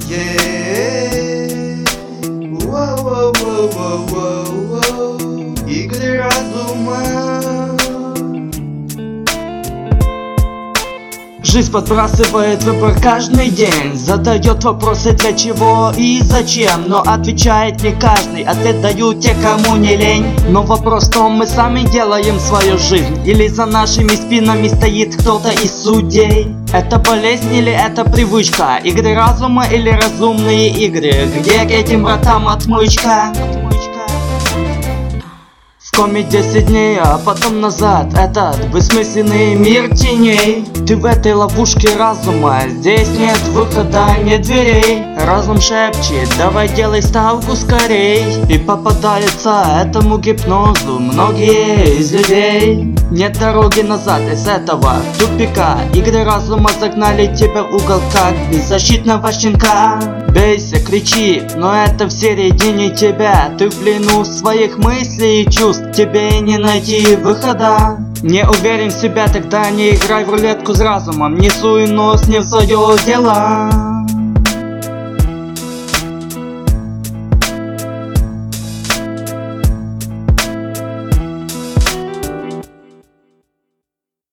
Игры разума. Жизнь подбрасывает выбор каждый день, задает вопросы для чего и зачем, но отвечает не каждый, ответ дают те, кому не лень. Но вопрос в том, мы сами делаем свою жизнь, или за нашими спинами стоит кто-то из судей. Это болезнь или это привычка, игры разума или разумные игры, где к этим вратам отмычка? В коме 10 дней, а потом назад этот бессмысленный мир теней. Ты в этой ловушке разума, здесь нет выхода, нет дверей. Разум шепчет, давай делай ставку скорей. И попадаются этому гипнозу многие из людей. Нет дороги назад из этого тупика. Игры разума загнали тебя в угол, как беззащитного щенка. Бейся, кричи, но это в середине тебя. Ты в плену своих мыслей и чувств, тебе не найти выхода. Не уверен в себя, тогда не играй в рулетку с разумом. Не суй нос не в свое дело.